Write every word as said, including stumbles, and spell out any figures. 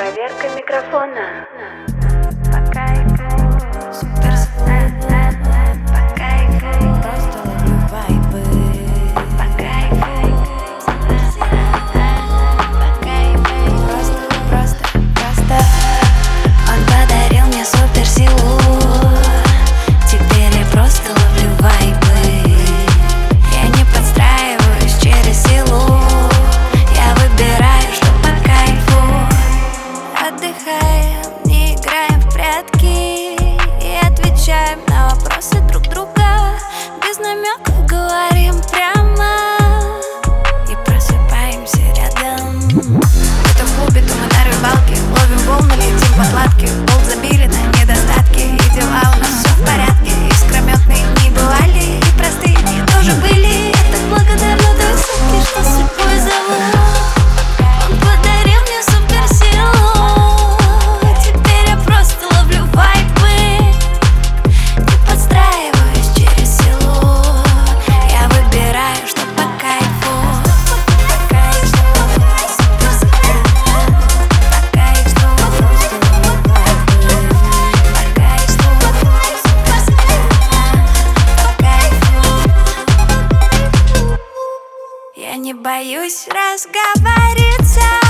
Проверка микрофона. По кайфу. Супер, По кайфу. просто ловлю вайбы. По кайфу. По кайфу. Просто, просто, просто. Он подарил мне суперсилу. Теперь я просто ловлю вайбы. Я не подстраиваюсь через силу. Я выбираю, что по кайфу. Отдыхаем, не играем в прятки и отвечаем на вопросы друг друга. Без намеков говорим прямо и просыпаемся рядом. В этом клубе то мы на рыбалке, ловим волны, летим по кладке. Болт забили на недостатки, и дела у нас все в порядке. Искрометные дни бывали, и простые дни тоже были. Я так благодарна той высотке, что судьбой зову. Он подарил мне суперсилу. Теперь я просто ловлю вайбы. Не подстраиваюсь через силу. Я выбираю, что по кайфу. По кайфу. По кайфу. Просто ловлю вайбы. По кайфу. По кайфу. Я не боюсь разговориться.